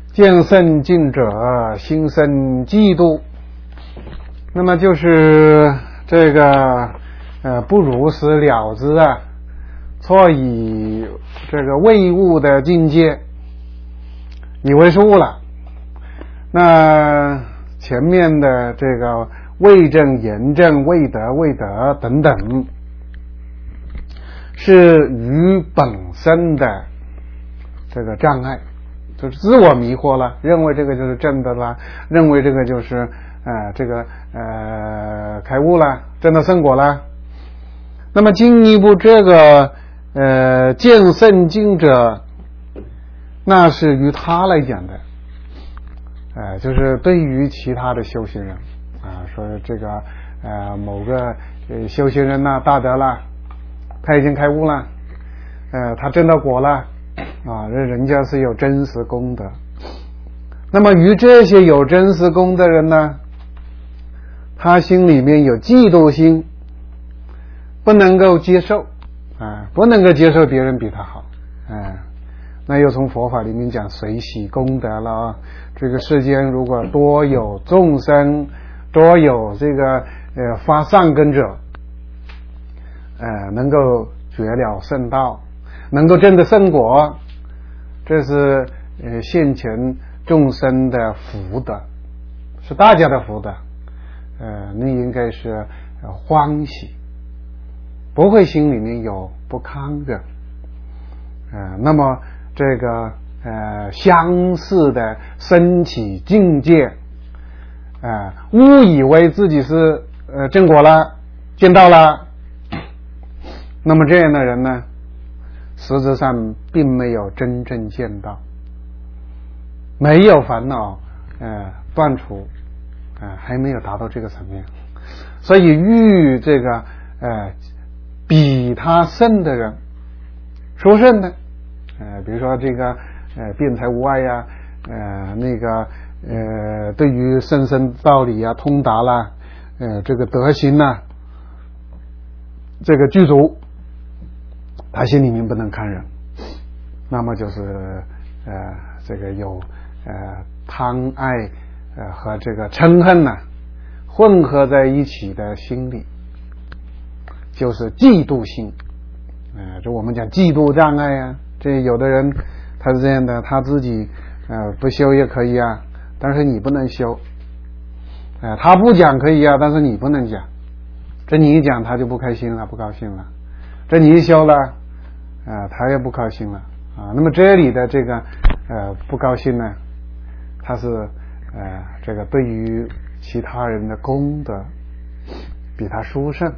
见圣境者，心生嫉妒。那么就是这个不如实了之啊，错以这个未悟的境界以为是悟了。那前面的这个未证、言证、未得、未得等等，是于本身的这个障碍，就是自我迷惑了，认为这个就是正的了，认为这个就是开悟了，证到圣果了。那么进一步这个见圣境者，那是于他来讲的，就是对于其他的修行人说这个某个修行人呢大德了，他已经开悟了，他证到果了人家是有真实功德。那么于这些有真实功德人呢，他心里面有嫉妒心，不能够接受不能够接受别人比他好那又从佛法里面讲随喜功德了这个世间如果多有众生，多有这个发善根者能够觉了圣道，能够证得圣果，这是现前众生的福德，是大家的福德那应该是欢喜，不会心里面有不康的那么这个相似的升起境界误以为自己是证果了，见到了，那么这样的人呢，实质上并没有真正见到，没有烦恼断除还没有达到这个层面。所以遇这个比他圣的人，殊胜的比如说这个辩才无碍呀那个对于甚深道理通达啦这个德行这个具足，他心里面不能看人，那么就是这个有贪爱和这个嗔恨混合在一起的心理，就是嫉妒心这我们讲嫉妒障碍这有的人他是这样的，他自己不修也可以但是你不能修他不讲可以但是你不能讲，这你一讲他就不开心了，不高兴了，这你一修了他也不高兴了那么这里的这个不高兴呢，他是这个对于其他人的功德比他殊胜。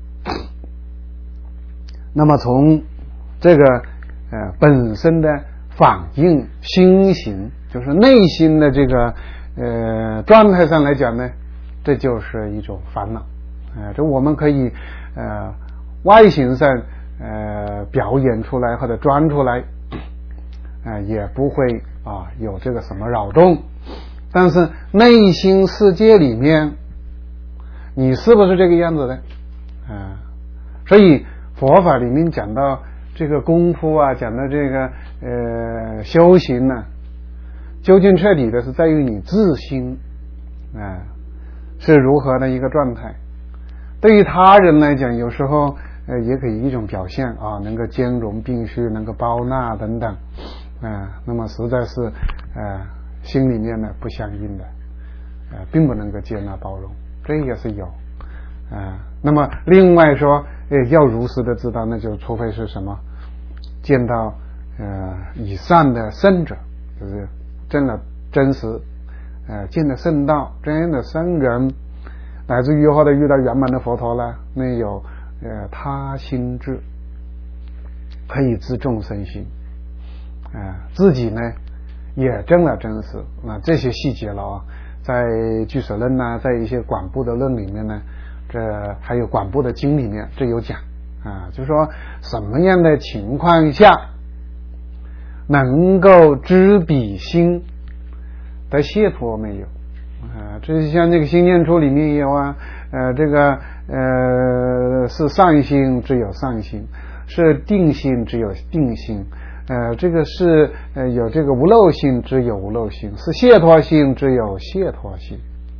那么从这个本身的反应心行，就是内心的这个状态上来讲呢，这就是一种烦恼这我们可以外形上表演出来或者装出来也不会有这个什么扰动，但是内心世界里面你是不是这个样子的所以佛法里面讲到这个功夫讲到这个修行究竟彻底的是在于你自心是如何的一个状态。对于他人来讲，有时候也可以一种表现能够兼容并蓄，能够包纳等等那么实在是心里面不相应的并不能够接纳包容，这也是有那么另外说要如实的知道，那就除非是什么见到以上的圣者，就是真的真实见了圣道，这样的圣人，乃至于后来遇到圆满的佛陀了，那有他心智，可以知众生心自己呢也证了真实这些细节了在俱舍论在一些广部的论里面呢，这还有广部的经里面这有讲就是说什么样的情况下能够知彼心的解脱没有这像这个心念处里面也有这个是上心只有上心，是定心只有定心这个是有这个无漏性，只有无漏性；是解脱性，只有解脱性。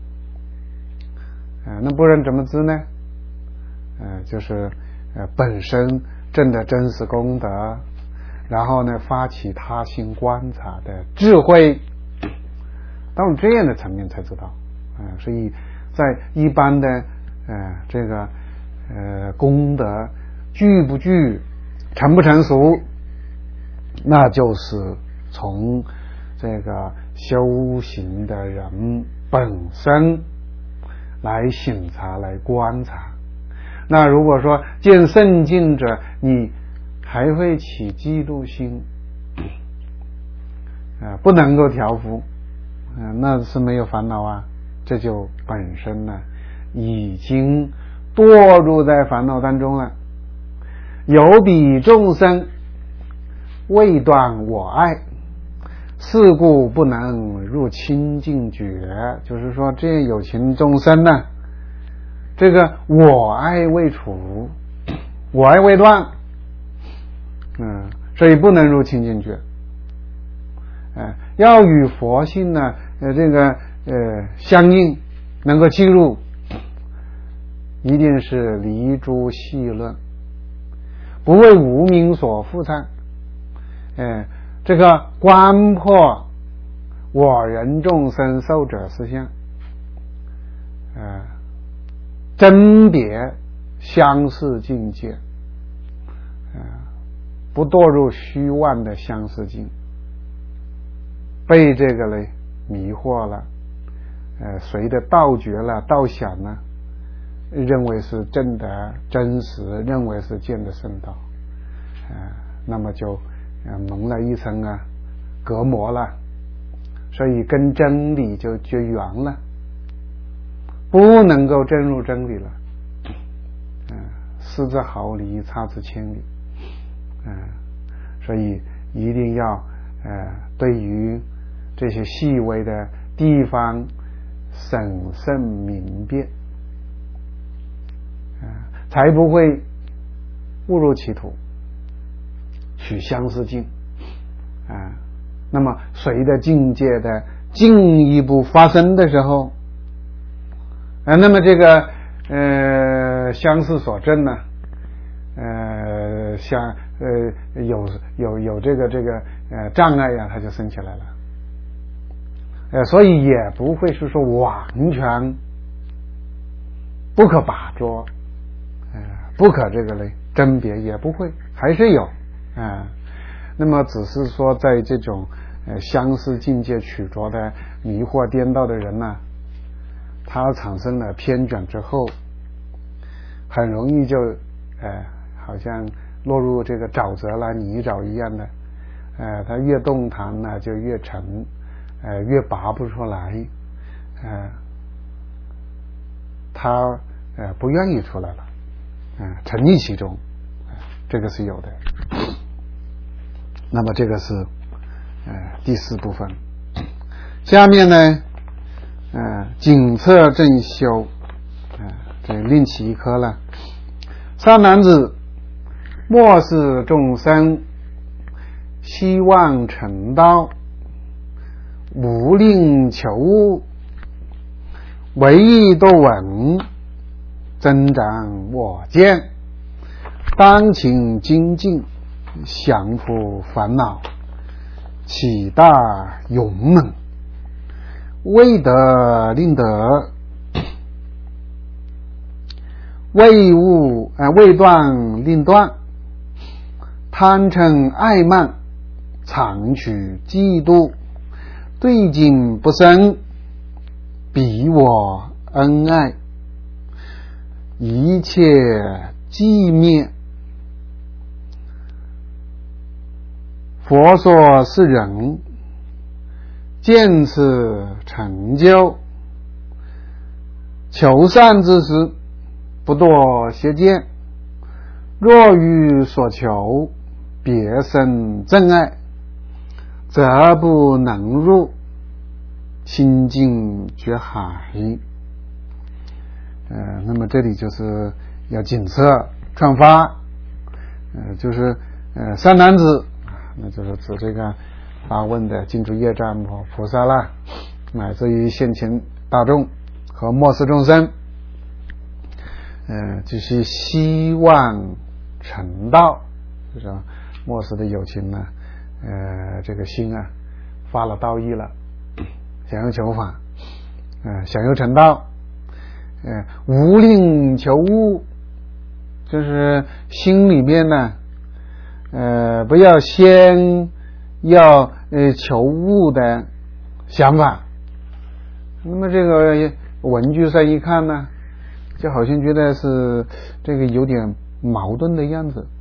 那不然怎么知呢？就是本身证的真实功德，然后呢发起他心观察的智慧，到了这样的层面才知道。所以在一般的这个功德具不具、成不成熟，那就是从这个修行的人本身来省察、来观察。那如果说见圣境者，你还会起嫉妒心，不能够调伏，那是没有烦恼啊。这就本身呢已经堕入在烦恼当中了。有彼众生未断我爱，是故不能入清净觉。就是说这些有情众生呢，这个我爱未除，我爱未断，所以不能入清净觉。要与佛性呢这个相应，能够进入，一定是离诸细论，不为无明所覆藏。这个观破我人众生寿者实相，甄别相似境界，不堕入虚妄的相似境，被这个嘞迷惑了，随着道觉了、道想了，认为是真的真实，认为是见的圣道，那么就蒙了一层隔膜了，所以跟真理就绝缘了，不能够证入真理了。失之毫厘，差之千里。所以一定要对于这些细微的地方审慎明辨，才不会误入歧途，取相似境。那么随着境界的进一步发生的时候，那么这个相似所证呢，像有这个障碍呀，它就生起来了。所以也不会是说完全不可把捉，不可这个嘞甄别，也不会，还是有。那么只是说在这种相似境界取着的迷惑颠倒的人呢，他产生了偏转之后，很容易就好像落入这个沼泽啦、泥沼一样的，他越动弹呢就越沉，越拔不出来，他不愿意出来了，沉溺其中，这个是有的。那么这个是第四部分。下面呢警策正修，这另起一科了。三男子末世众生希望成道，无令求物，唯意多闻，增长我见，当勤精进，降伏烦恼，起大勇猛，未得令得，未断令断，贪嗔爱慢，常取嫉妒，对境不生，彼我恩爱，一切寂灭。佛说是人见此成就，求善之时不堕邪见，若欲所求别生真爱，则不能入清净觉海。那么这里就是要谨策劝发，就是三男子那就是指这个发问的净土业障菩萨啦，乃至于现前大众和末世众生，就是希望成道，就是末世的有情呢，这个心啊发了道意了，想要求法，想要成道，无令求悟，就是心里面呢，不要先要求悟的想法。那么这个文句上一看呢，就好像觉得是这个有点矛盾的样子，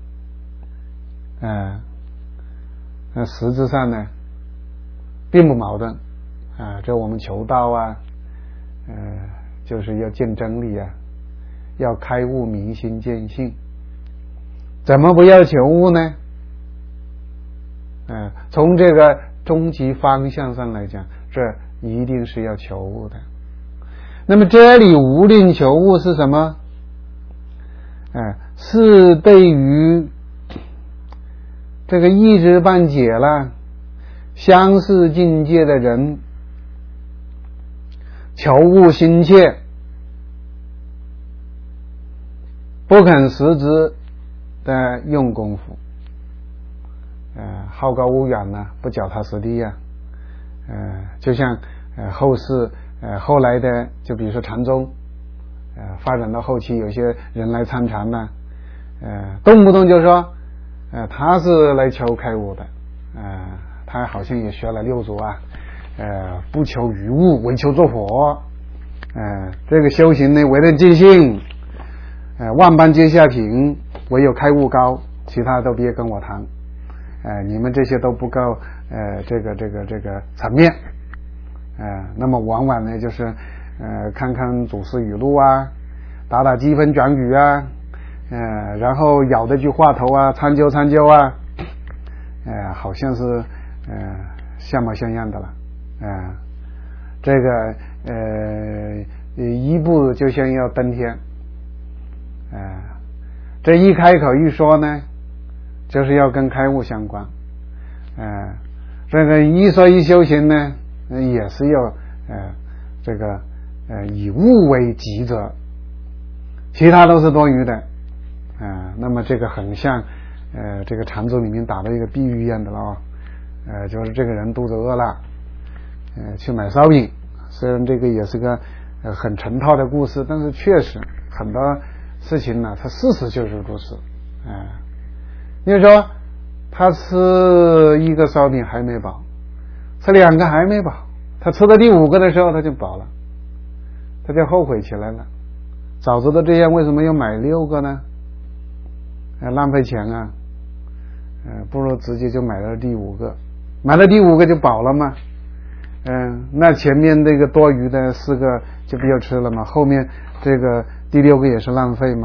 那实质上呢并不矛盾这我们求道啊，就是要见真理啊，要开悟明心见性，怎么不要求悟呢？从这个终极方向上来讲，这一定是要求悟的。那么这里无令求悟是什么？是对于这个一知半解了相似境界的人，求悟心切，不肯实质的用功夫，好高骛远呢，不脚踏实地呀，就像后世后来的，就比如说禅宗，发展到后期，有些人来参禅呢，动不动就说，他是来求开悟的，他好像也学了六祖啊，不求于物，唯求做佛，这个修行呢，唯认尽性，万般皆下品，唯有开悟高，其他都别跟我谈，你们这些都不够，这个层面，那么往往呢就是看看祖师语录啊，打积分转语啊，然后咬的句话头啊，参究啊，好像是像模像样的了，这个一步就像要登天，这一开口一说呢，就是要跟开悟相关，这个一说一修行呢，也是要这个以悟为己者，其他都是多余的，那么这个很像这个禅宗里面打的一个比喻一样的了，就是这个人肚子饿了，去买烧饼，虽然这个也是个很成套的故事，但是确实很多事情呢，它事实就是如此，你说他吃一个烧饼还没饱，吃两个还没饱，他吃到第五个的时候他就饱了，他就后悔起来了，早知道这样为什么要买6个呢？浪费钱啊，不如直接就买了第5个，买了第5个就饱了嘛，那前面这个多余的4个就不要吃了嘛，后面这个第6个也是浪费嘛，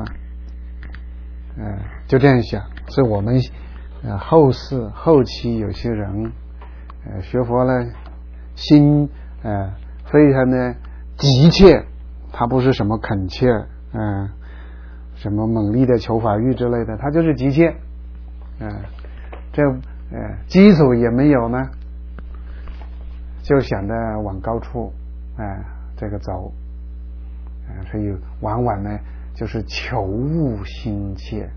就这样想。所以我们后期有些人学佛呢，心非常的急切，他不是什么恳切，什么猛烈的求法欲之类的，他就是急切，这基础也没有呢，就想着往高处这个走，所以往往呢就是求悟心切，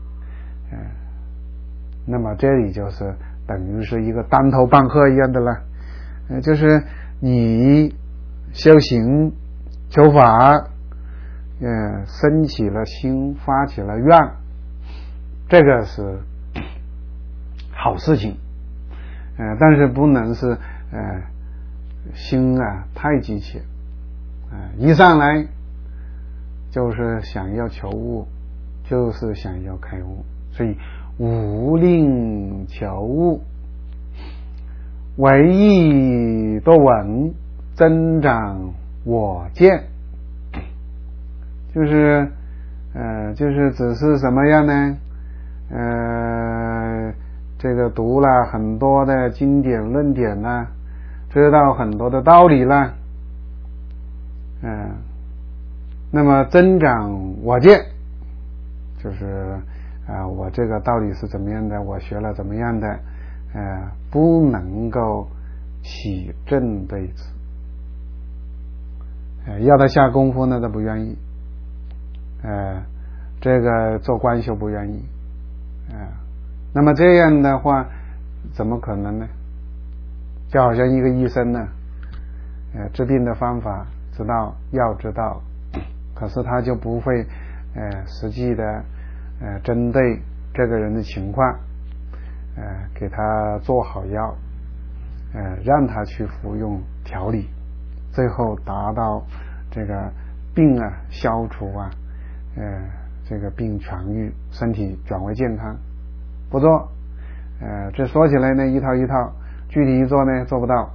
那么这里就是等于是一个当头棒喝一样的了，就是你修行求法，升起了心，发起了愿，这个是好事情，但是不能是心太急切，一上来就是想要求悟，就是想要开悟，所以无令求悟，唯意多闻，增长我见，就是只是什么样呢？这个读了很多的经典论点啦，知道很多的道理啦，那么增长我见，就是我这个道理是怎么样的，我学了怎么样的， 不能够起正对子，要他下功夫呢，他不愿意，这个做官修不愿意，那么这样的话怎么可能呢？就好像一个医生呢，治病的方法知道，药知道，可是他就不会实际的针对这个人的情况，给他做好药，让他去服用调理，最后达到这个病消除这个病痊愈，身体转为健康。不做，这说起来呢一套一套，具体一做呢做不到。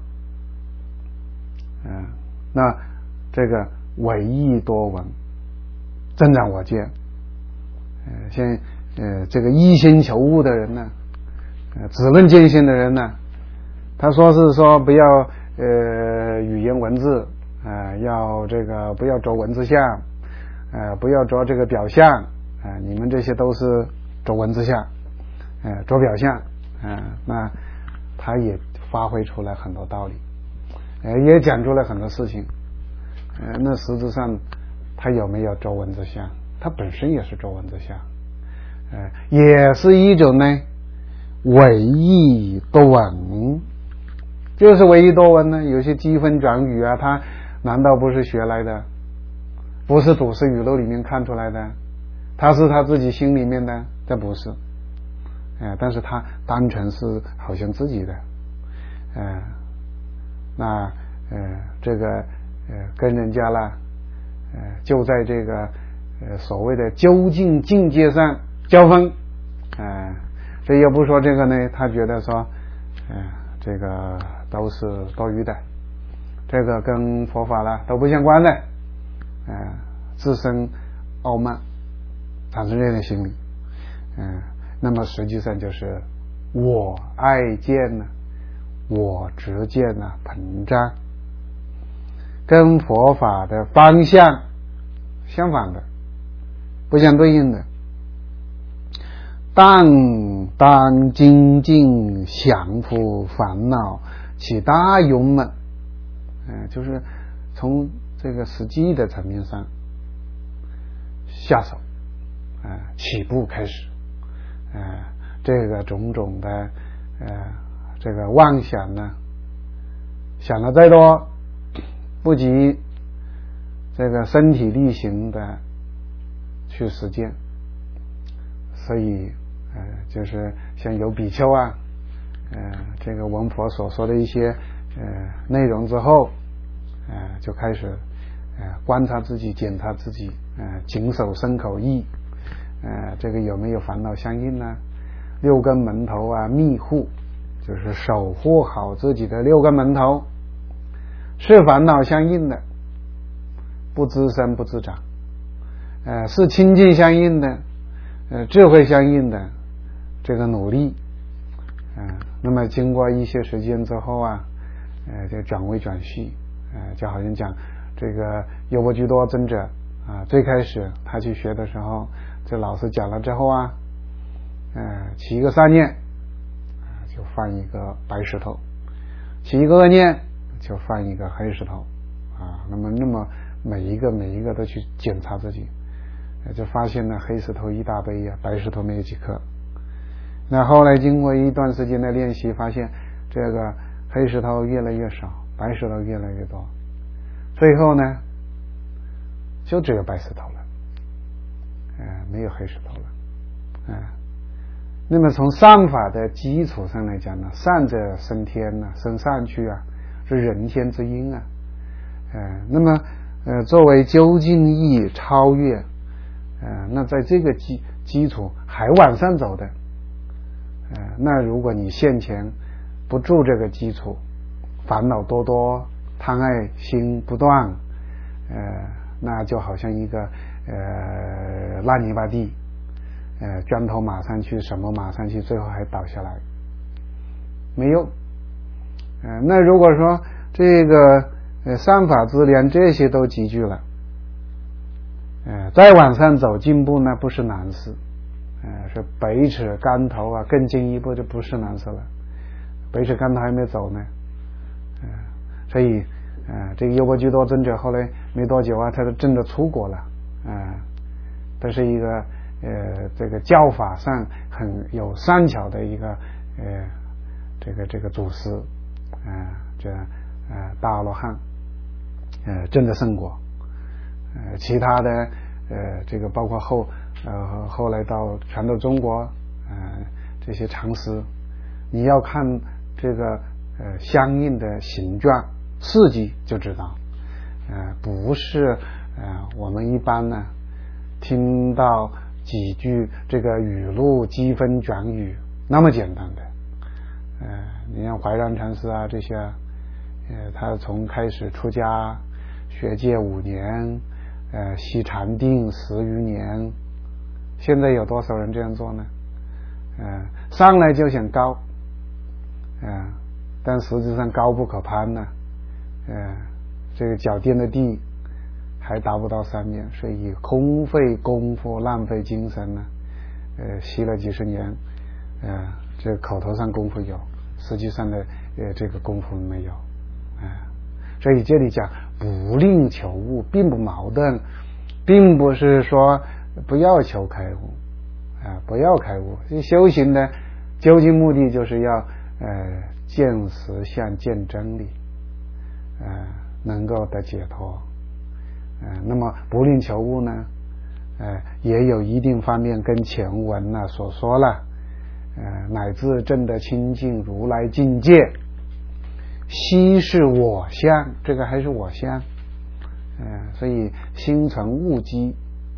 那这个唯益多闻，增长我见。像这个一心求悟的人呢，只论见性的人呢，他说是说不要语言文字，要这个不要着文字相，不要着这个表象，你们这些都是着文字相，着表象，那他也发挥出来很多道理，也讲出来很多事情，那实质上他有没有着文字相？他本身也是着文字相，也是一种呢唯益多闻。就是唯益多闻呢，有些积分转语他难道不是学来的？不是读史语录里面看出来的，他是他自己心里面的，这不是，但是他单纯是好像自己的，那这个跟人家啦，就在这个所谓的究竟境界上交锋，这也不说这个呢，他觉得说，这个都是多余的，这个跟佛法啦都不相关的，自身傲慢，产生这样的心理，那么实际上就是我爱见呢，我执见呢膨胀，跟佛法的方向相反的，不相对应的。当精进降伏烦恼，起大勇猛，就是从这个实际的层面上下手，起步开始，这个种种的这个妄想呢，想的再多，不及这个身体力行的去实践。所以就是像有比丘这个闻佛所说的一些内容之后，就开始观察自己，检查自己，谨守身口意，这个有没有烦恼相应呢？六根门头密护，就是守护好自己的六根门头，是烦恼相应的，不滋生不滋长，是清净相应的，智慧相应的，这个努力，那么经过一些时间之后就转为转系，就好像讲这个优波居多尊者最开始他去学的时候，这老师讲了之后起一个善念，就放一个白石头，起一个恶念就放一个黑石头，那么每一个都去检查自己，就发现了黑石头一大堆白石头没有几颗。那后来经过一段时间的练习，发现这个黑石头越来越少，白石头越来越多，最后呢就只有白石头了，没有黑石头了，那么从善法的基础上来讲呢，善者生天升上去是人天之因那么作为究竟义超越，那在这个基础还往上走的，那如果你现前不住这个基础，烦恼多多，贪爱心不断，那就好像一个烂泥巴地，砖头马上去，什么马上去，最后还倒下来，没用。那如果说这个善法资粮这些都集聚了，再往上走进步呢不是难事，是百尺竿头更进一步就不是难事了。 百尺竿头还没走呢。所以这个优婆居多尊者后来没多久啊，他就真的出国了。这是一个这个教法上很有善巧的一个这个祖师，这大阿罗汉，真的圣果。其他的这个包括后来传到中国，这些常识，你要看这个相应的形状事迹就知道，不是我们一般呢听到几句这个语录积分转语那么简单的。你像怀让禅师啊这些，他从开始出家学戒5年，习禅定10余年，现在有多少人这样做呢？上来就想高，但实际上高不可攀呢。这个脚垫的地还达不到3面，所以空费功夫浪费精神呢。习了几十年，这口头上功夫有，实际上的这个功夫没有。所以这里讲不令求悟并不矛盾，并不是说不要求开悟，不要开悟。修行的究竟目的就是要见实相见真理，能够得解脱。那么不令求悟呢，也有一定方面跟前文所说了，乃至证得清净如来境界，悉是我相，这个还是我相。所以心存悟机，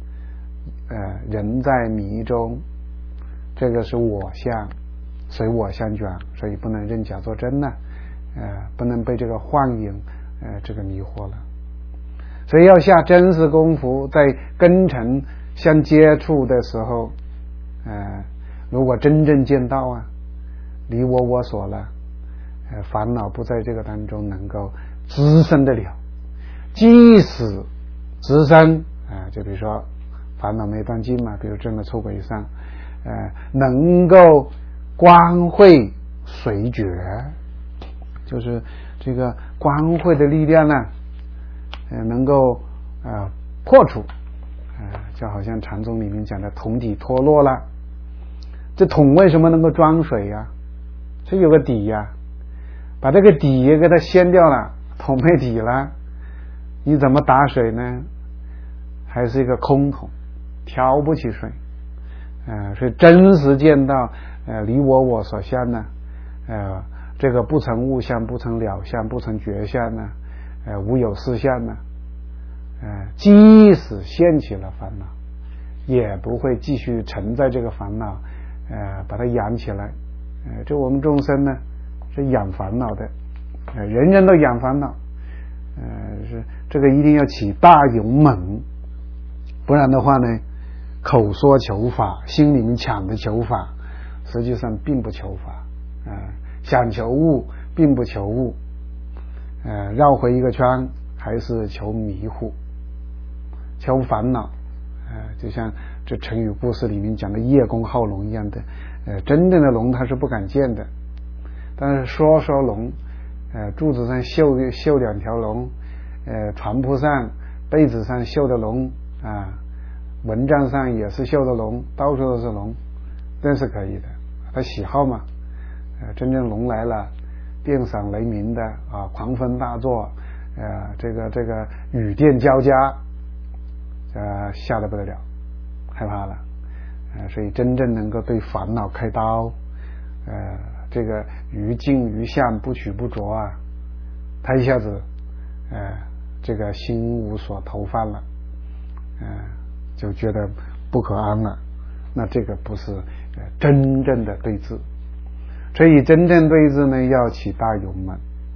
人在迷中，这个是我相，随我相转，所以不能认假作真呢，不能被这个幻影这个迷惑了。所以要下真实功夫，在根尘相接触的时候，如果真正见到啊，离我所了，烦恼不在这个当中能够滋生得了。即使滋生，就比如说烦恼没断尽嘛，比如证了出轨以上，能够观慧随觉，就是这个观慧的力量呢，能够破除，就好像禅宗里面讲的桶底脱落了。这桶为什么能够装水呀？这有个底呀，把这个底也给它掀掉了，桶没底了，你怎么打水呢？还是一个空桶，挑不起水。所以真实见到离我所相呢，这个不成物相，不成了相，不成觉相呢，无有事相呢，即使现起了烦恼，也不会继续沉在这个烦恼，把它养起来。这我们众生呢是养烦恼的，人人都养烦恼，是这个一定要起大勇猛，不然的话呢，口说求法，心里面抢的求法，实际上并不求法，想求悟并不求悟，绕回一个圈还是求迷糊，求烦恼。就像这成语故事里面讲的叶公好龙一样的，真正的龙他是不敢见的，但是说龙，柱子上绣2条龙，床铺上被子上绣的龙，蚊帐上也是绣的龙，到处都是龙，真是可以的。他喜好嘛，真正龙来了，电闪雷鸣的狂风大作，这个雨电交加，吓得不得了，害怕了。所以真正能够对烦恼开刀，这个于境于相不取不着啊，他一下子这个心无所投放了，就觉得不可安了。那这个不是真正的对治。所以真正对治呢，要起大勇猛，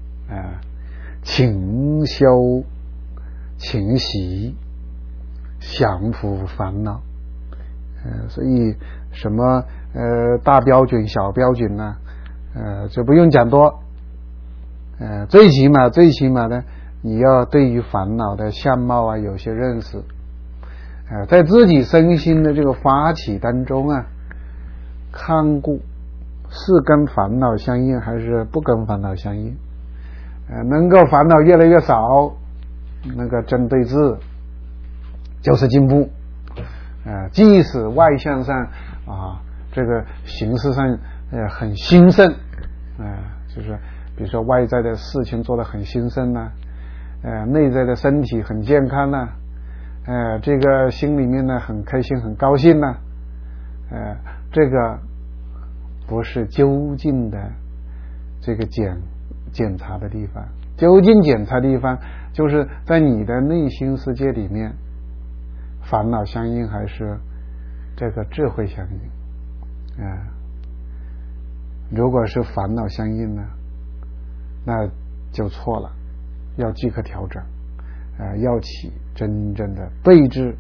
勤修勤习，降伏烦恼。所以什么大标准小标准呢，就不用讲多，最起码呢，你要对于烦恼的相貌有些认识，在自己身心的这个发起当中看顾是跟烦恼相应还是不跟烦恼相应？能够烦恼越来越少，那个针对治就是进步。即使外向上这个形式上很兴盛，就是比如说外在的事情做得很兴盛呐，内在的身体很健康呐，这个心里面呢很开心很高兴呐，这个不是究竟的这个检查的地方。究竟检查的地方就是在你的内心世界里面，烦恼相应还是这个智慧相应？如果是烦恼相应呢，那就错了，要即刻调整，要起真正的对治。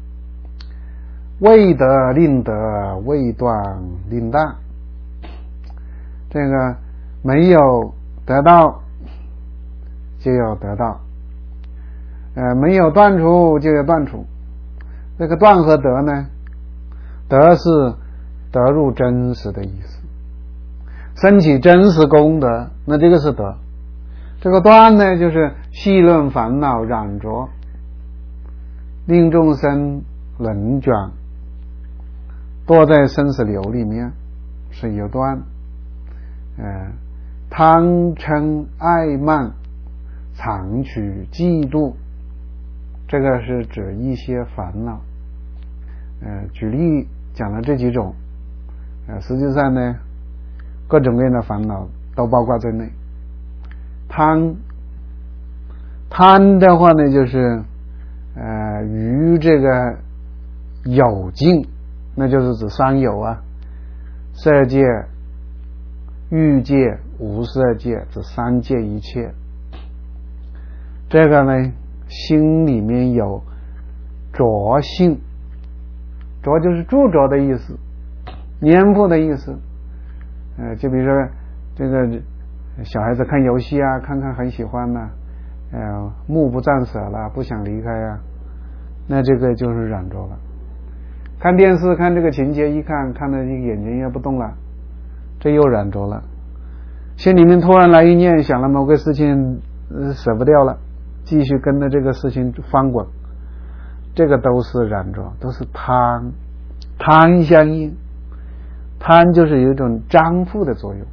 未得令得，未断令断。这个没有得到就要得到，没有断除就要断除。这个断和得呢，得是得入真实的意思，升起真实功德，那这个是得。这个断呢，就是戏论烦恼染着，令众生轮转，堕在生死流里面，是有断。贪嗔爱慢常取嫉妒，这个是指一些烦恼。举例讲了这几种，实际上呢，各种各样的烦恼都包括在内。贪的话呢，就是于这个有境，那就是指三有啊，色界、欲界、无色界，这三界一切。这个呢，心里面有着性，着就是著着的意思，粘附的意思。就比如说这个小孩子看游戏啊，看很喜欢呐，目不暂舍了，不想离开啊，那这个就是染着了。看电视看这个情节，一看的这个眼睛也不动了，这又染着了。心里面突然来一念，想了某个事情舍不掉了，继续跟着这个事情翻滚，这个都是染着，都是贪相应。贪就是有一种张附的作用。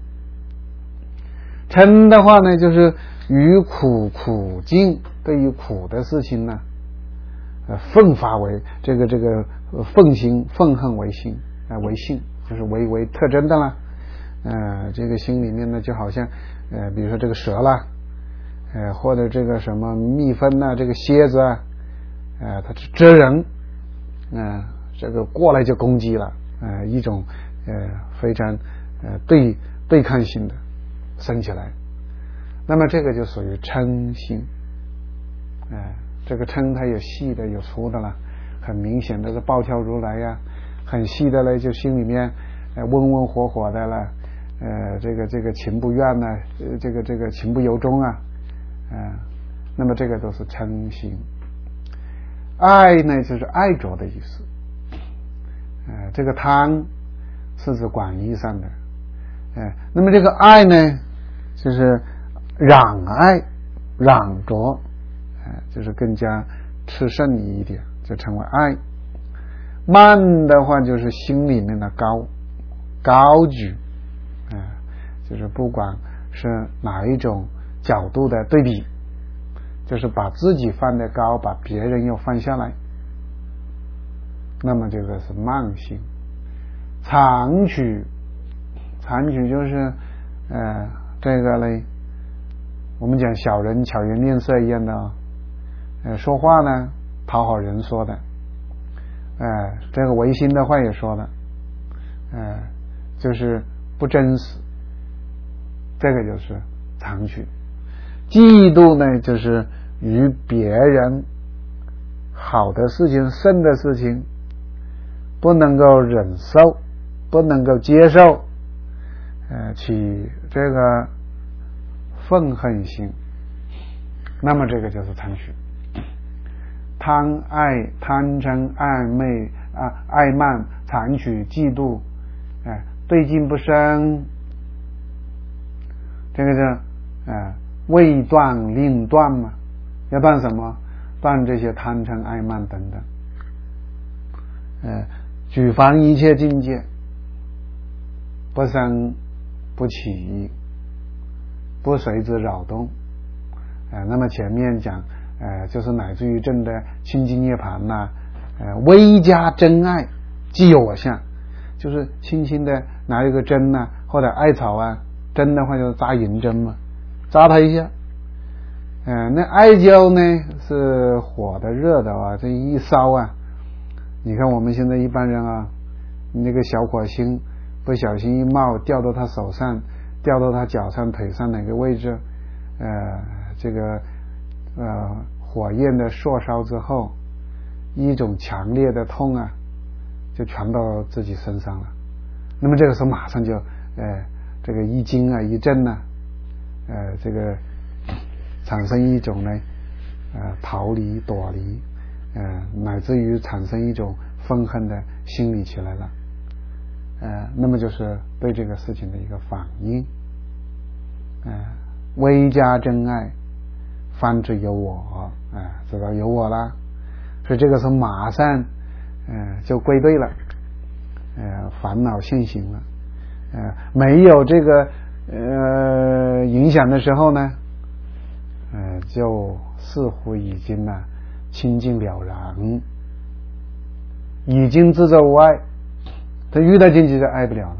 嗔的话呢，就是于苦境，对于苦的事情呢，奋发为这个愤恨为性，为性就是为特征的啦。这个心里面呢，就好像比如说这个蛇啦，或者这个什么蜜蜂啊，这个蝎子啊，它是蜇人，这个过来就攻击了，一种非常对抗性的升起来，那么这个就属于嗔心。这个嗔它有细的有粗的了，很明显的是暴跳如雷呀，很细的呢就心里面温火火的了，这个情不愿呢，这个情不由衷啊，那么这个都是嗔心。爱呢就是爱着的意思，这个贪是指广义上的，那么这个爱呢就是染爱染着，就是更加炽盛一点，就成为爱。慢的话就是心里面的高举，就是不管是哪一种角度的对比，就是把自己放得高，把别人又放下来，那么这个是慢性。常取就是这个嘞，我们讲小人巧言令色一样的，说话呢讨好人说的，这个违心的话也说的，就是不真实，这个就是常取。嫉妒呢就是与别人好的事情胜的事情不能够忍受，不能够接受，起这个愤恨心，那么这个就是常取。贪嗔爱昧爱慢常取嫉妒， 对境不生，这个是未断令断嘛，要断什么？断这些贪嗔爱慢等等。举凡一切境界，不生不起，不随之扰动。那么前面讲，就是乃至于证的清净涅盘呐，微加真爱，即有我相，就是轻轻的拿一个针呐，或者艾草啊，针的话就是扎银针嘛，扎它一下。那艾胶呢是火的热的啊，这一烧啊，你看我们现在一般人啊，那个小火星不小心一冒，掉到他手上，掉到他脚上、腿上哪个位置，这个火焰的灼烧之后，一种强烈的痛啊，就传到自己身上了。那么这个时候马上就这个一惊啊一震啊，这个产生一种呢逃离躲离，乃至于产生一种愤恨的心理起来了。那么就是对这个事情的一个反应。微加真爱，方知有我，知道有我了，所以这个时候马上就归队了，烦恼现行了。没有这个影响的时候呢，就似乎已经清净了然，已经自责无碍，他遇到境界就爱不了了，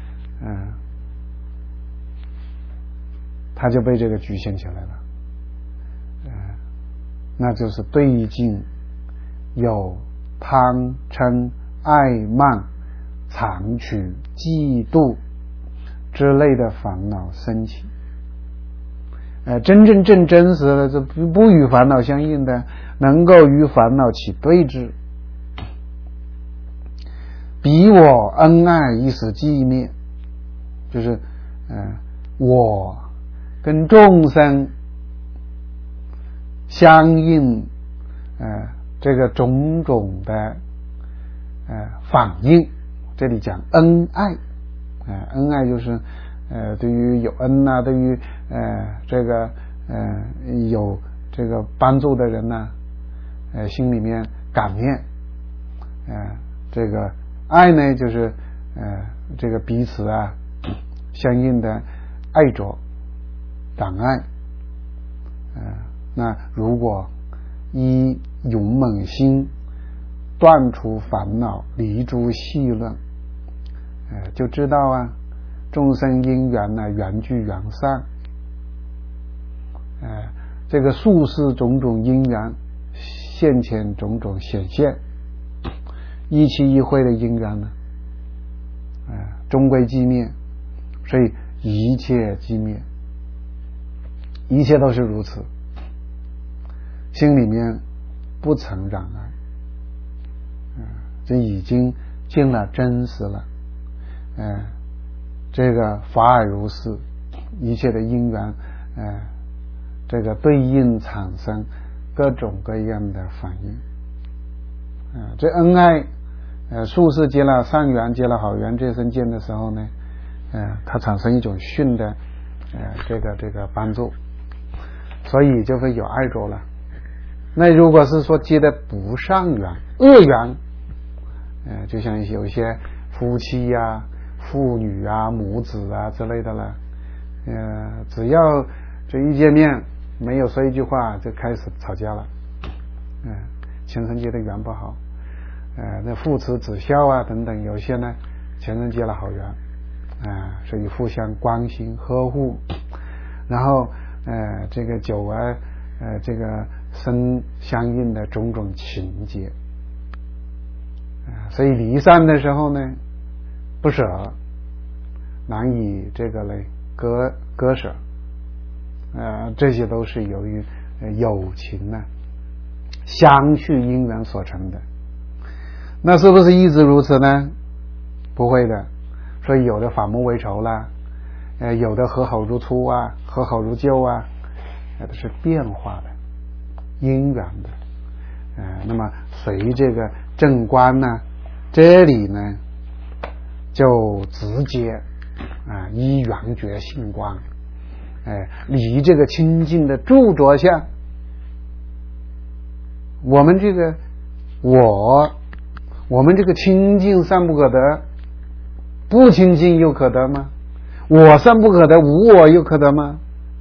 他就被这个局限起来了。那就是对境有贪嗔爱慢常取嫉妒之类的烦恼升起。真实的这不与烦恼相应的，能够与烦恼起对峙。彼我恩爱一时寂灭，就是我跟众生相应这个种种的反应，这里讲恩爱，恩爱就是对于有恩呐，对于这个有这个帮助的人呐，心里面感念，这个爱呢就是这个彼此相应的爱着感爱。那如果依勇猛心断除烦恼，离诸戏论，就知道众生因缘缘聚缘散，这个宿世种种因缘现前种种显现，一期一会的因缘呢，终归寂灭，所以一切寂灭，一切都是如此，心里面不曾染爱，这已经见了真实了，这个法尔如是，一切的因缘，这个对应产生各种各样的反应，这恩爱，宿世结了善缘，结了好缘，这生见的时候呢，它产生一种训的，这个帮助，所以就会有爱着了。那如果是说结的不善缘、恶缘，就像有一些夫妻父女母子之类的了，只要这一见面没有说一句话就开始吵架了，前生结的缘不好，那父慈子孝等等，有些呢前生结了好缘，所以互相关心呵护，然后这个久这个生相应的种种情节，所以离散的时候呢不舍，难以这个嘞割舍，这些都是由于友情相续因缘所成的。那是不是一直如此呢？不会的，所以有的反目为仇啦，有的和好如初和好如旧都是变化的因缘的，那么随这个正观这里呢就直接依圆觉性光，离这个清净的著着相，我们这个我们这个清净善不可得，不清净又可得吗？我善不可得，无我又可得吗？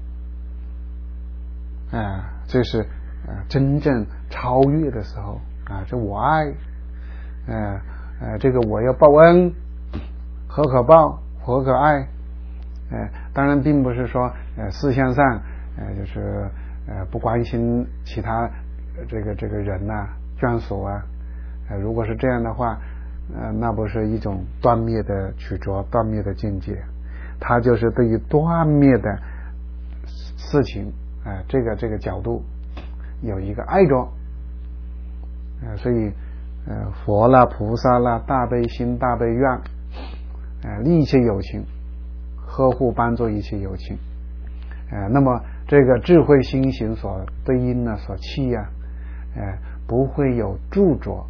这是真正超越的时候这我爱，这个我要报恩，何可报，何可爱？当然并不是说思想上就是不关心其他这个人眷属如果是这样的话，那不是一种断灭的取着，断灭的境界，它就是对于断灭的事情这个角度有一个爱着，所以佛啦菩萨啦大悲心大悲愿利一切有情，呵护帮助一切有情那么这个智慧心行所对应所契不会有著着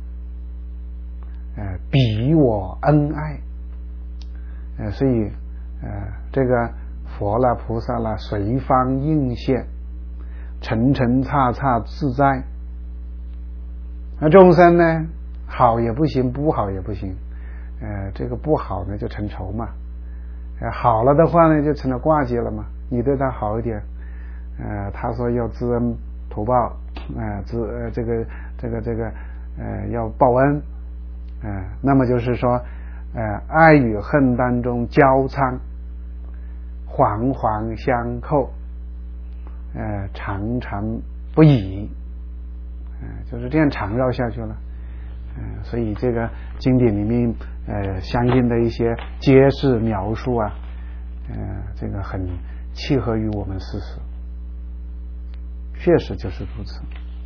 比我恩爱所以这个佛啦菩萨啦随方应现，层层刹刹自在。那众生呢，好也不行，不好也不行这个不好呢就成仇嘛好了的话呢就成了挂结了嘛。你对他好一点他说要知恩图报这个要报恩那么就是说爱与恨当中交叉，环环相扣常常不已就是这样缠绕下去了所以这个经典里面相应的一些揭示描述这个很契合于我们事实，确实就是如此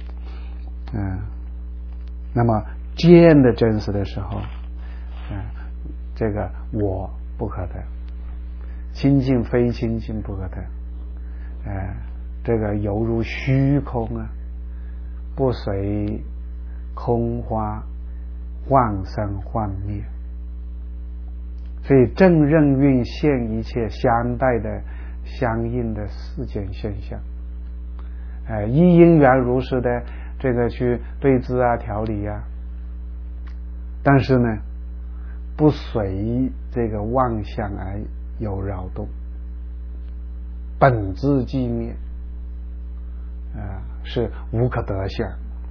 那么见的真实的时候这个我不可得，清净非清净不可得这个犹如虚空不随空花幻生幻灭，所以正任运现一切相待的相应的世间现象依因缘如是的这个去对治调理但是呢不随这个妄想而有扰动，本质寂灭是无可得相，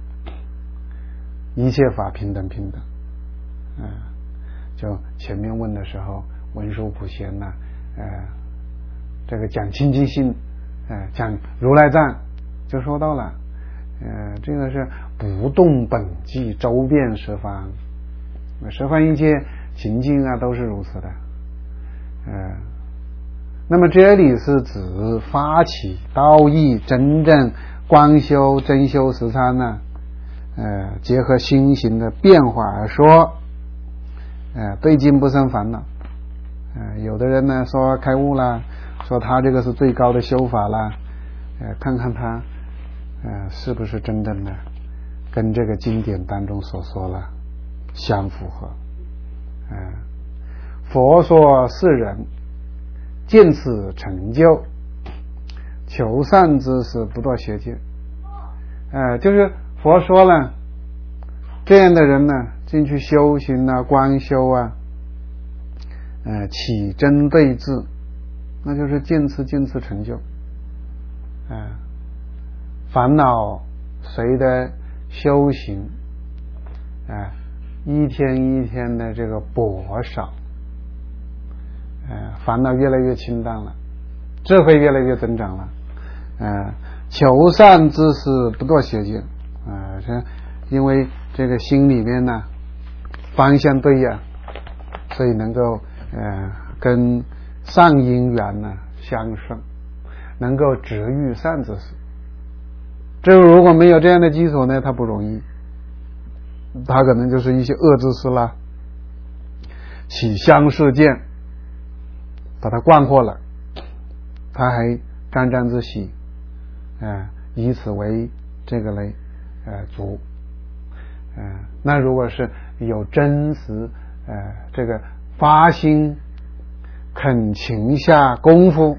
一切法平等平等就前面问的时候文殊普贤这个讲清净心讲如来藏就说到了这个是不动本际周遍十方，十方一切情境都是如此的那么这里是指发起道义真正观修真修十参结合心行的变化而说对境不生烦恼有的人呢说开悟了，说他这个是最高的修法了看看他是不是真正的跟这个经典当中所说了相符合佛说世人见此成就，求善之时不堕邪见就是佛说了这样的人呢进去修行观修起真对治，那就是见此成就烦恼随着修行一天一天的这个薄少烦恼越来越清淡了，智慧越来越增长了求善之时不堕邪见因为这个心里面呢方向对所以能够跟善因缘相顺，能够直遇善之事。这如果没有这样的基础呢，他不容易，他可能就是一些恶知识啦，起相似见把他惯惑了，他还沾沾自喜以此为这个来足那如果是有真实这个发心肯勤下功夫，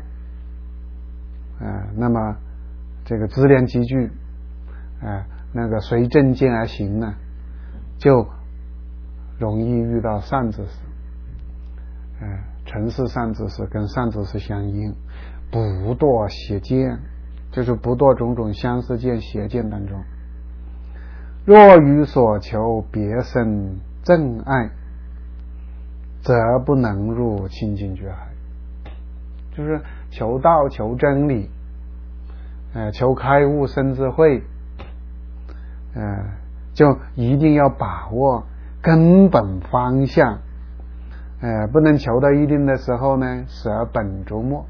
那么这个资粮积聚，那个随正见而行呢，就容易遇到善知识。尘世善知识跟善知识相应，不堕邪见，就是不堕种种相似见邪见当中。若于所求别生正爱，则不能入清净觉海。就是求道求真理，求开悟生智慧，就一定要把握根本方向，不能求到一定的时候呢舍本逐末。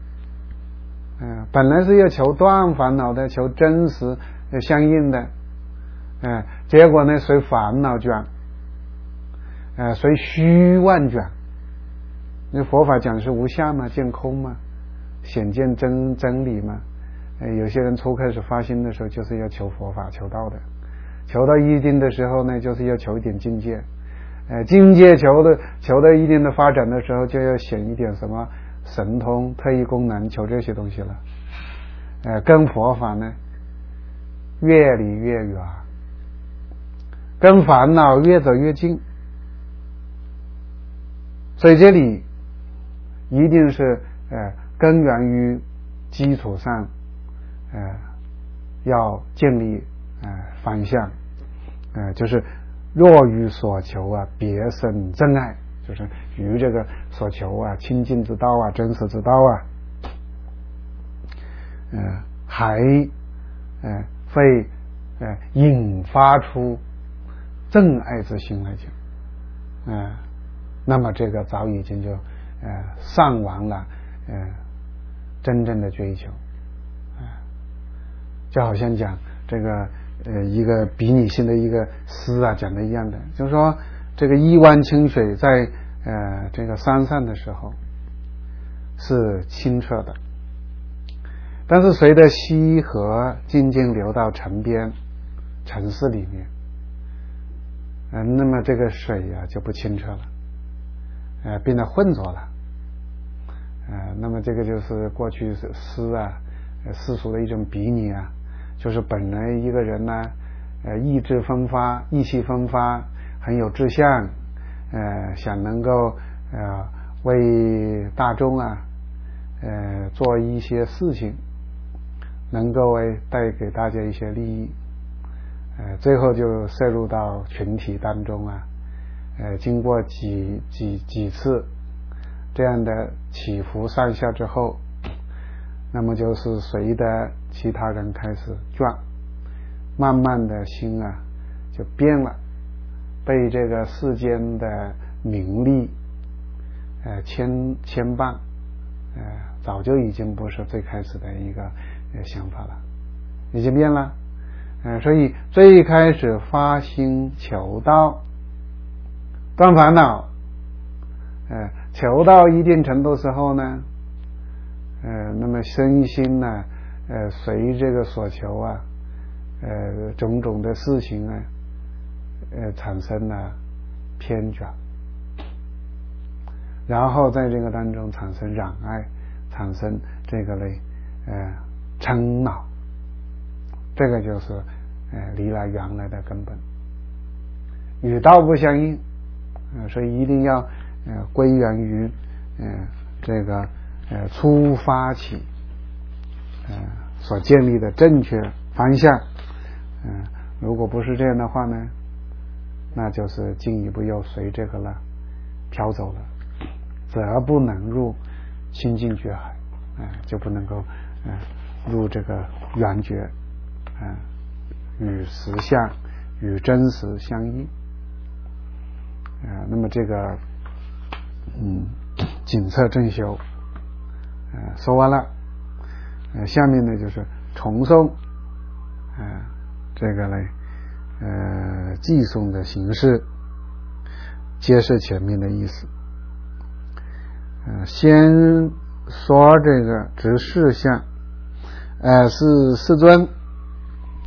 本来是要求断烦恼的，求真实相应的，结果呢随烦恼卷，随虚妄卷。那佛法讲是无相嘛，见空嘛，显见真理嘛。有些人初开始发心的时候就是要求佛法求道的，求到一定的时候呢就是要求一点境界，境界求到一定的发展的时候就要显一点什么神通特异功能，求这些东西了。跟佛法呢越离越远，跟烦恼越走越近。所以这里一定是根源于基础上，要建立方向，就是若于所求别生真爱，就是于这个所求清净之道真实之道还会引发出正爱之心来讲，那么这个早已经就上完了真正的追求。就好像讲这个一个比拟性的一个诗讲的一样的，就是说这个一湾清水在这个山上的时候是清澈的，但是随着溪河渐渐流到城边城市里面，那么这个水就不清澈了，变得浑浊了。那么这个就是过去诗世俗的一种比拟就是本来一个人呢意志风发，意气风发，很有志向，想能够为大众做一些事情，能够带给大家一些利益，最后就摄入到群体当中经过几次这样的起伏上下之后，那么就是随着其他人开始转，慢慢的心就变了，被这个世间的名利牵绊，早就已经不是最开始的一个想法了，已经变了。所以最开始发心求道断烦恼，求到一定程度时候呢，那么身心呢随这个所求种种的事情产生了偏转，然后在这个当中产生染爱，产生这个嗔恼，这个就是离来原来的根本，与道不相应，所以一定要归源于这个出发起所建立的正确方向。如果不是这样的话呢，那就是进一步又随这个飘走了，则不能入清净觉海，就不能够入这个圆觉，与实相与真实相应。那么这个谨测正修说完了，下面呢就是重诵这个寄诵的形式，揭示前面的意思。先说这个执事相，是世尊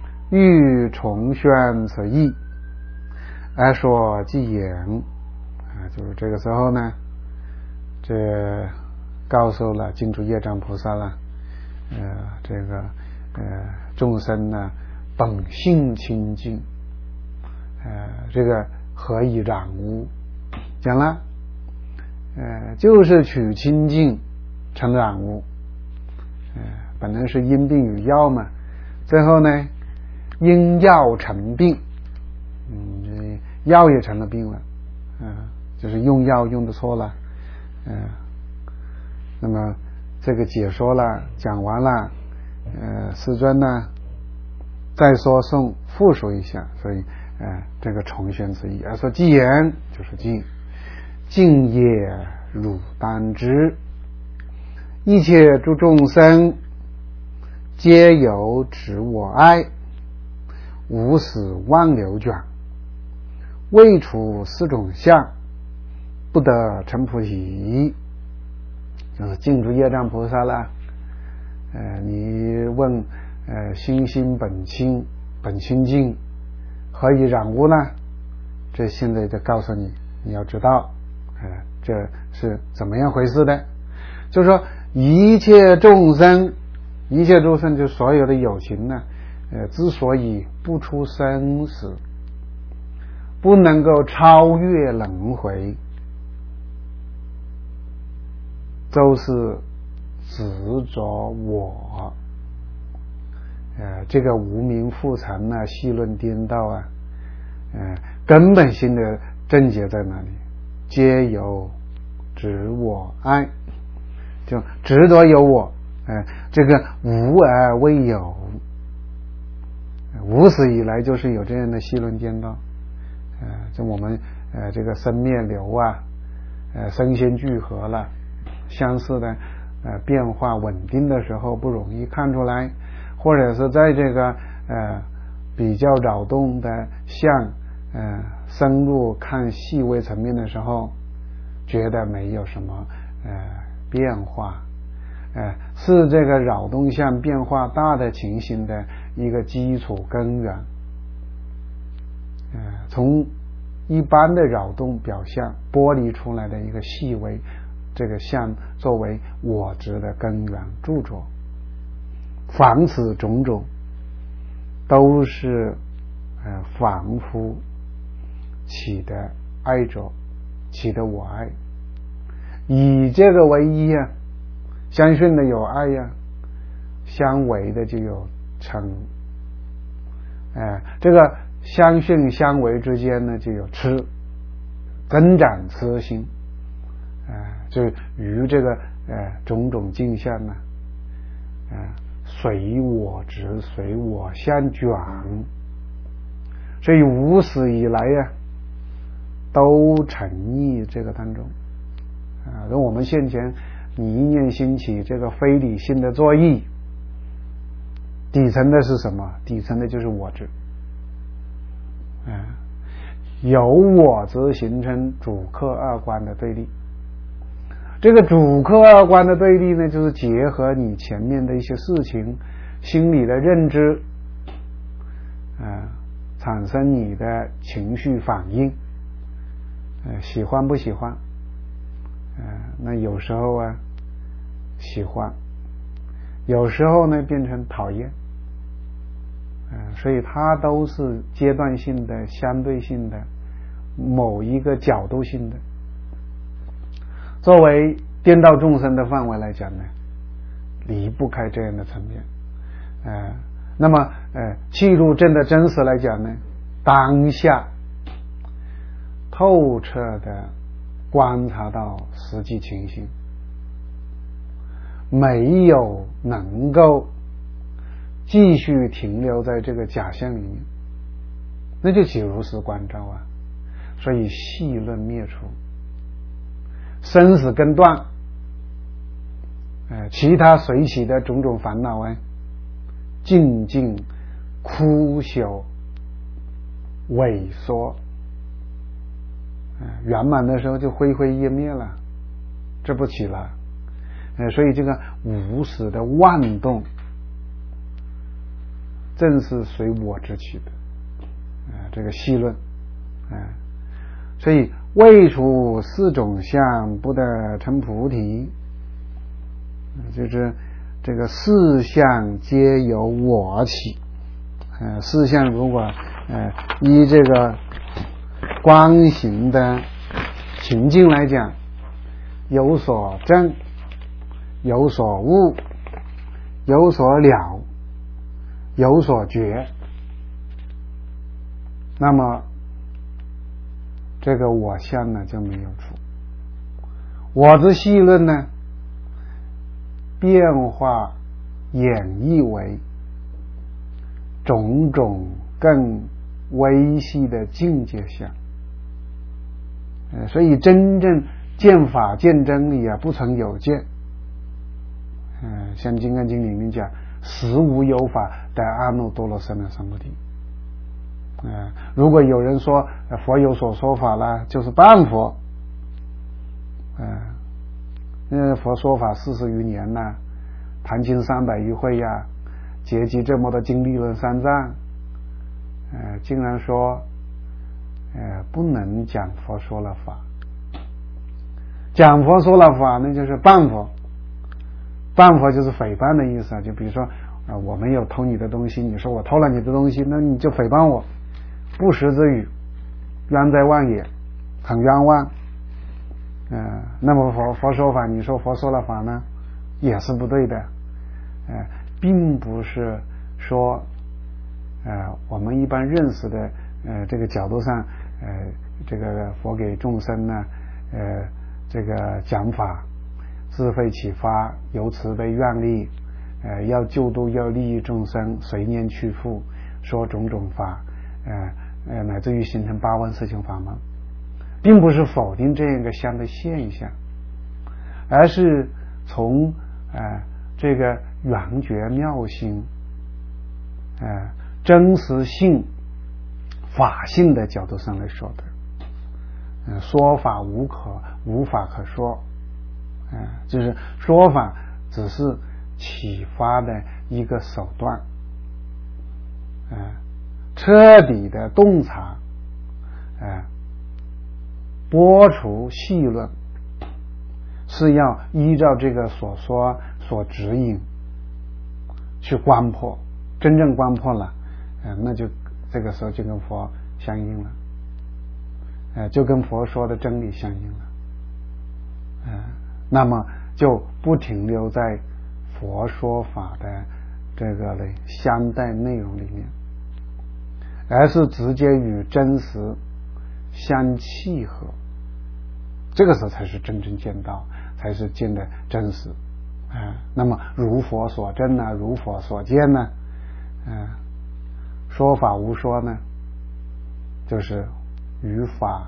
欲重宣此义，而说偈言， 就是这个时候呢，这告诉了净土业障菩萨了，这个众生呢本性清净，这个何以染污？讲了，就是取清净成染污，本来是因病与药嘛，最后呢因药成病，药也成了病了，就是用药用的错了，那么这个解说了，讲完了，师尊呢再说诵复述一下，所以这个重宣之意，说既言就是净，净业汝当知，一切诸众生皆有执我爱，无始妄流卷，未除四种相，不得成菩提。就是净土业障菩萨了。你问心心本清净何以染污呢？这现在就告诉你，你要知道这是怎么样回事的。就是说一切众生就所有的有情呢，之所以不出生死，不能够超越轮回，都是执着我，这个无明覆尘啊，戏论颠倒啊，根本性的症结在哪里？皆有执我爱，就执着有我，这个无而未有，无始以来就是有这样的戏论颠倒，就我们这个生灭流啊，身心聚合了，相似的变化稳定的时候不容易看出来，或者是在这个比较扰动的相深入看细微层面的时候，觉得没有什么变化，是这个扰动相变化大的情形的一个基础根源。从一般的扰动表象剥离出来的一个细微这个相作为我执的根源著着，凡此种种都是凡夫起的爱着，起的我爱，以这个为一啊，相顺的有爱呀，相违的就有嗔，这个相顺相违之间呢就有痴，增长痴心，就与这个种种镜像呢随我执随我相卷，所以无始以来呀都沉溺这个当中跟我们现前你一念兴起这个非理性的作意，底层的是什么？底层的就是我执，有我执形成主客二观的对立。这个主客二观的对立呢，就是结合你前面的一些事情心理的认知产生你的情绪反应，喜欢不喜欢，那有时候喜欢，有时候呢变成讨厌，所以它都是阶段性的相对性的某一个角度性的。作为颠倒众生的范围来讲呢，离不开这样的层面。那么契入正的真实来讲呢，当下透彻的观察到实际情形，没有能够继续停留在这个假象里面，那就即如实观照啊。所以细论灭除，生死根断，其他随起的种种烦恼静静枯朽萎缩，圆满的时候就灰灰烟灭了，这不起了。所以这个无始的妄动正是随我之起的，这个细论， 所以未除四种相，不得成菩提。就是这个四相皆由我起。四相如果依这个观行的情境来讲，有所证，有所悟，有所了，有所觉，那么这个我相呢就没有出。我之细论呢，变化演绎为种种更微细的境界相。所以真正见法见真理啊，不曾有见。像《金刚经》里面讲，实无有法得阿耨多罗三藐三菩提。如果有人说佛有所说法了，就是半佛。佛说法40余年了，谈经300余会呀，结集这么多经理论三藏，竟然说不能讲佛说了法。讲佛说了法那就是半佛，半佛就是诽谤的意思啊。就比如说我没有偷你的东西，你说我偷了你的东西，那你就诽谤我，不实之语，冤哉妄也，很冤枉。那么佛说法，你说佛说了法呢，也是不对的。并不是说我们一般认识的这个角度上，这个佛给众生呢这个讲法自费启发，由慈悲愿力，要救度要利益众生，随念去复，说种种法，乃至于形成8万4千法门，并不是否定这样一个相的现象，而是从这个圆觉妙心真实性法性的角度上来说的。说法无法可说，就是说法只是启发的一个手段，彻底的洞察，拨除细论，是要依照这个所说所指引去观破，真正观破了，那就这个时候就跟佛相应了。就跟佛说的真理相应了，那么就不停留在佛说法的这个相待内容里面，而是直接与真实相契合，这个时候才是真正见到，才是见的真实。那么如佛所证呢，如佛所见呢，说法无说呢，就是与法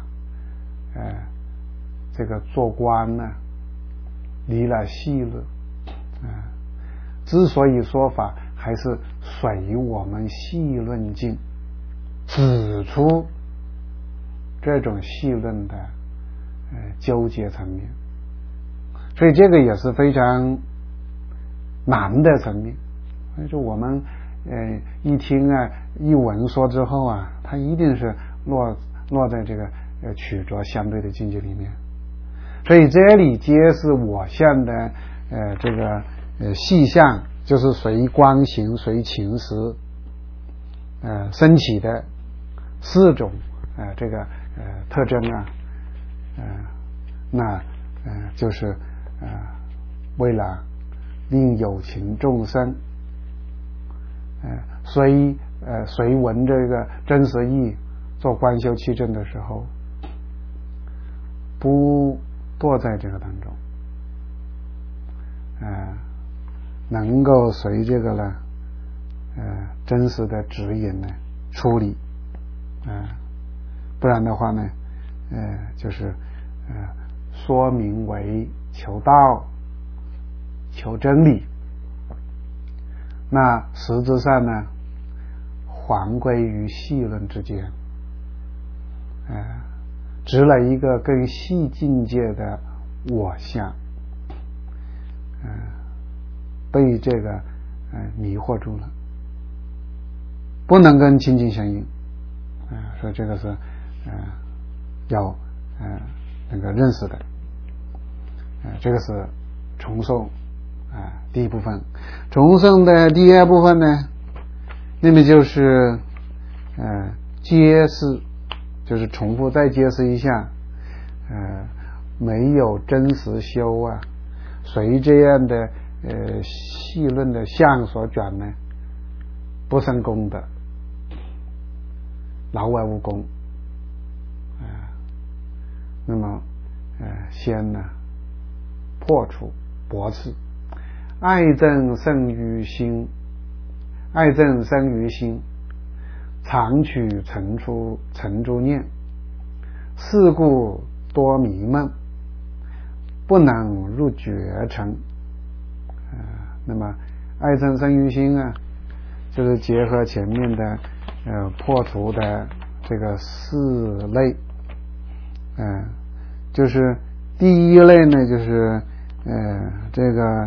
这个做官呢离了细论。之所以说法，还是随我们细论境，指出这种细论的纠结层面，所以这个也是非常难的层面。所以说我们一听一闻说之后它一定是落在这个取着相对的境界里面。所以这里皆是我相的这个细相，就是随观行随情识升起的4种这个特征那就是为了令有情众生随闻这个真实义做观修气证的时候，不堕在这个当中，能够随这个呢真实的指引呢处理，不然的话呢就是说明为求道求真理，那实质上呢还归于细论之间，指了一个更细境界的我相，被这个迷惑住了，不能跟清净相应，所以这个是要那个认识的。这个是重诵第一部分。重诵的第二部分呢，那么就是揭示，就是重复再揭示一下，没有真实修随这样的细论的相所转呢，不生功德，劳而无功。那么先呢破除驳斥，爱憎生于心，爱憎生于心，常取成诸念，是故多迷闷，不能入觉尘。那么爱憎生于心就是结合前面的破除的这个四类。就是第一类呢，就是这个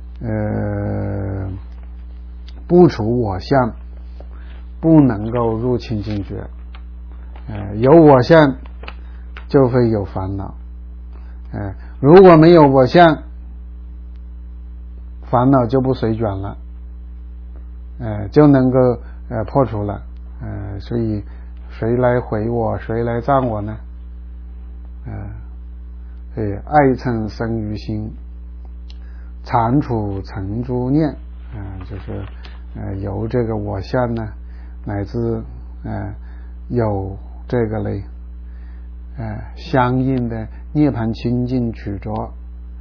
不除我相，不能够入清净觉。有我相就会有烦恼，如果没有我相，烦恼就不随转了，就能够破除了。所以谁来毁我，谁来障我呢？爱憎生于心，常处成诸念，就是由这个我相呢，乃至有这个类相应的涅槃清净取着，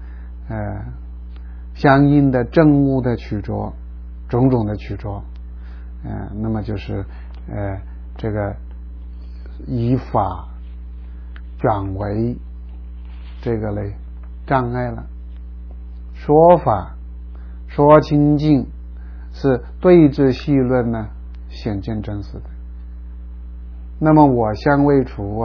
相应的证悟的取着，种种的取着，那么就是这个以法转为这个类障碍了。说法说清净是对治细论呢显见真实的，那么我相未除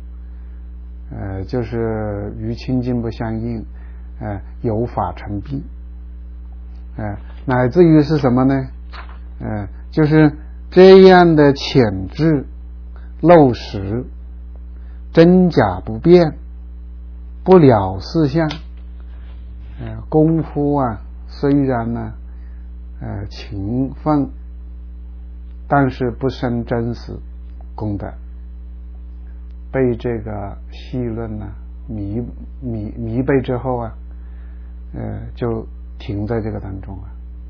就是与清净不相应，有法成弊，乃至于是什么呢？就是这样的浅智漏实，真假不辨，不了事相，功夫虽然呢勤奋，但是不生真实功德，被这个细论呢迷背之后就停在这个当中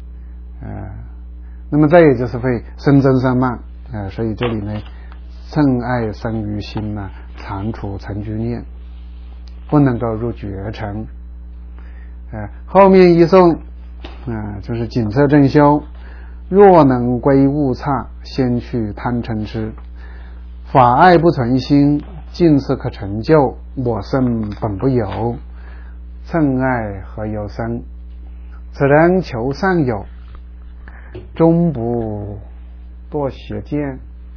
那么再也就是会生真生慢，所以这里呢，憎爱生于心呢，常处成诸念，不能够入觉尘。后面一颂就是谨测正修，若能归悟刹，先去贪嗔痴，法爱不存心，尽是可成就，我生本不有，憎爱何由生？此人求善有，终不堕邪见，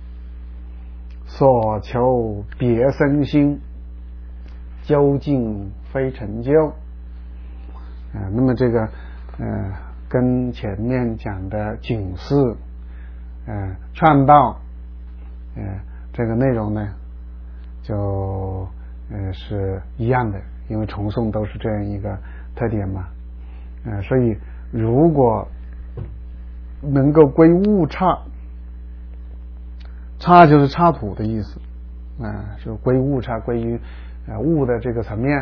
所求别生心，究竟非成就。那么这个跟前面讲的警示劝导这个内容呢就是一样的，因为重诵都是这样一个特点嘛。所以如果能够归悟刹，刹就是刹土的意思，就归悟刹，归于悟的这个层面，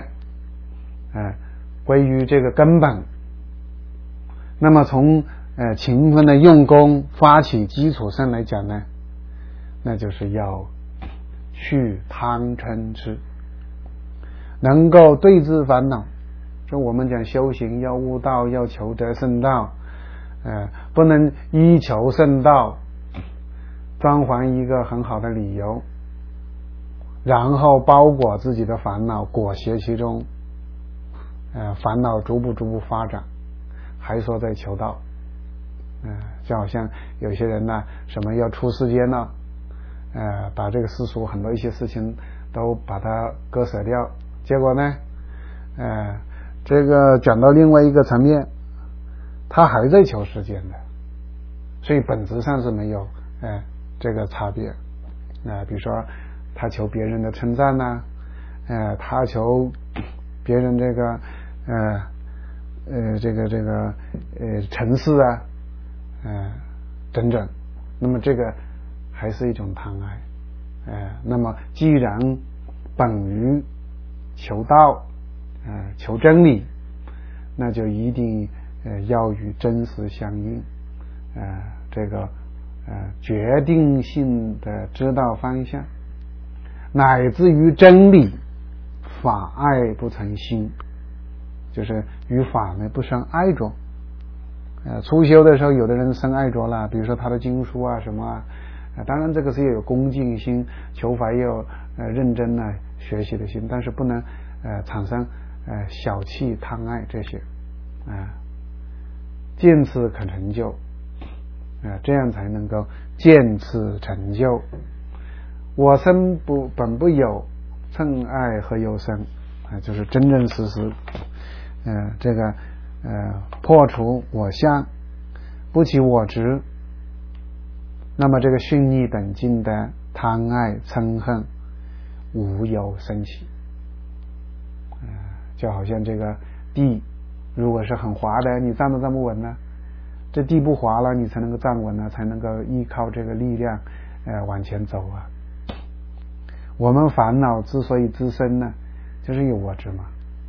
归于这个根本。那么从勤奋的用功发起基础上来讲呢，那就是要去贪嗔痴，能够对治烦恼。就我们讲修行要悟道，要求得圣道，不能依求圣道装潢一个很好的理由，然后包裹自己的烦恼，裹挟其中，烦恼逐步发展，还说在求道。就好像有些人呢，什么要出世间呢，把这个世俗很多一些事情都把它割舍掉，结果呢这个转到另外一个层面，他还在求世间的，所以本质上是没有这个差别。比如说他求别人的称赞他求别人这个尘世啊，等等，那么这个还是一种贪爱。那么既然本于求道，求真理，那就一定要与真实相应，这个决定性的知道方向，乃至于真理法爱不成心，就是与法呢不生爱着。初修的时候，有的人生爱着了，比如说他的经书啊什么啊，当然这个是要有恭敬心，求法也有认真的学习的心，但是不能产生小气贪爱这些见此可成就，这样才能够见此成就。我生本不有，趁爱何由生，就是真真实实这个破除我相，不起我执，那么这个训逆等境的贪爱嗔恨无有生起。就好像这个地如果是很滑的，你站都站不稳呢，这地不滑了，你才能够站稳了，才能够依靠这个力量往前走啊。我们烦恼之所以滋生呢，就是有我执嘛。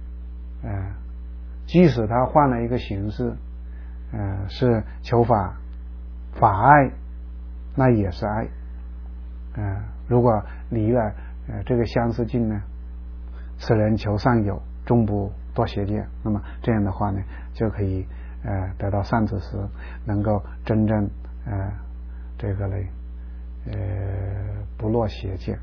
即使他换了一个形式，是求法爱，那也是爱。如果离了这个相似境呢，此人求上有，终不堕邪见。那么这样的话呢，就可以得到善知识，能够真正这个嘞不落邪见。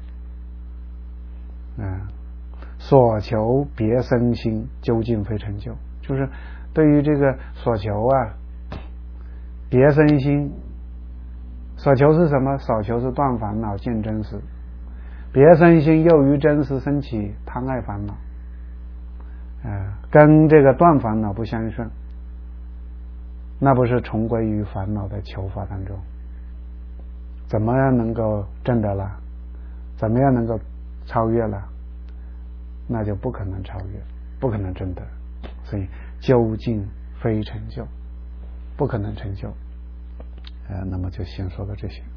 所求别生心，究竟非成就。就是对于这个所求啊，别生心，所求是什么？所求是断烦恼见真实，别生心又于真实升起贪爱烦恼，跟这个断烦恼不相顺，那不是重归于烦恼的求法当中。怎么样能够证得了？怎么样能够超越了？那就不可能超越，不可能证得，所以究竟非成就，不可能成就。那么就先说到这些。